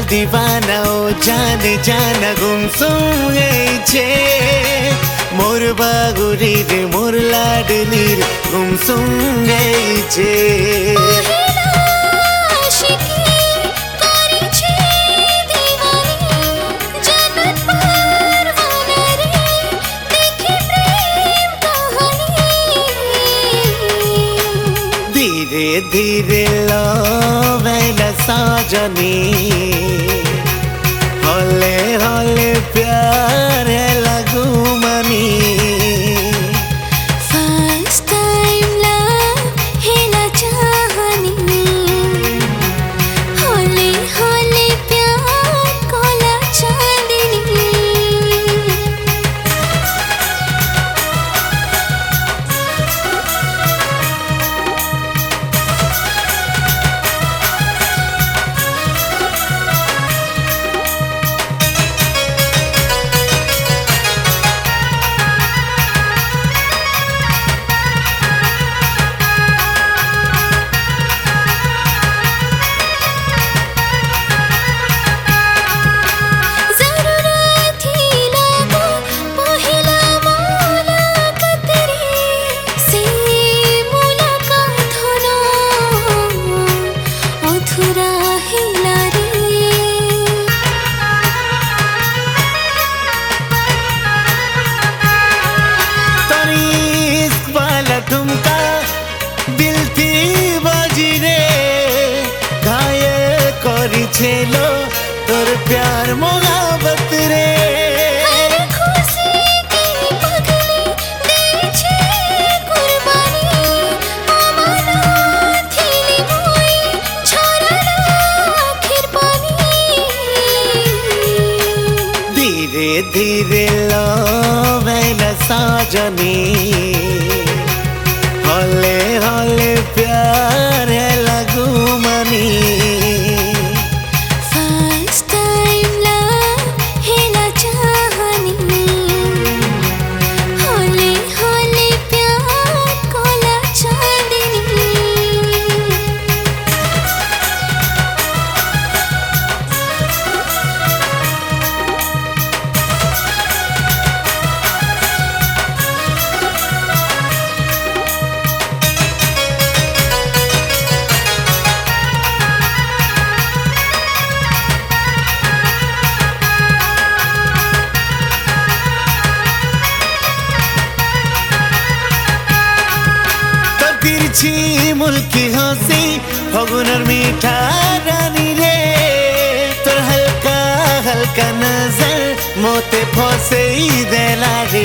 दीवाना ओ जाने जाना गुमसुम गई मोर बागुरी रे मोर लाडली रे गुमसुम गई धीरे धीरे लवेला साजनी हले हले प्यार लगू मनी फर्स्ट टाइम लव हेला चाहनी हले हले प्यार कोला चांदनी तुमका दिल थी बाजी रे घायल करी छेलो तोर प्यार मोहब्बत रे हर खुशी की पगली दे छे कुर्बानी अमना थीली मोई छोड़ना आखिर पानी धीरे धीरे लवेला साजनी हले हले प्यार लगू मनी फर्स्ट टाइम लव हेला चाहनी हले हले प्यार कोला चांदनी तिरछी मुल्की हंसी फगुनर मीठा रानी रे तोर हल्का हल्का नजर मोते फसे देला रे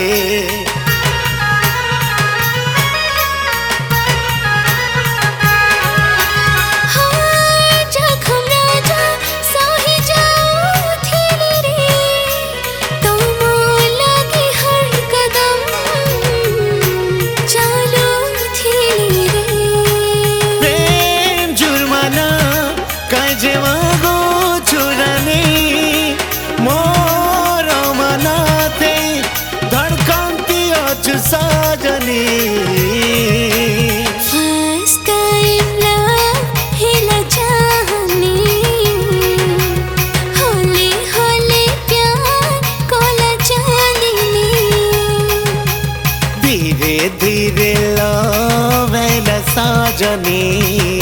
साजनी फर्स्ट टाइम लव हेला चाहनी हले हले प्यार कोला चांदनी धीरे धीरे लवेला साजनी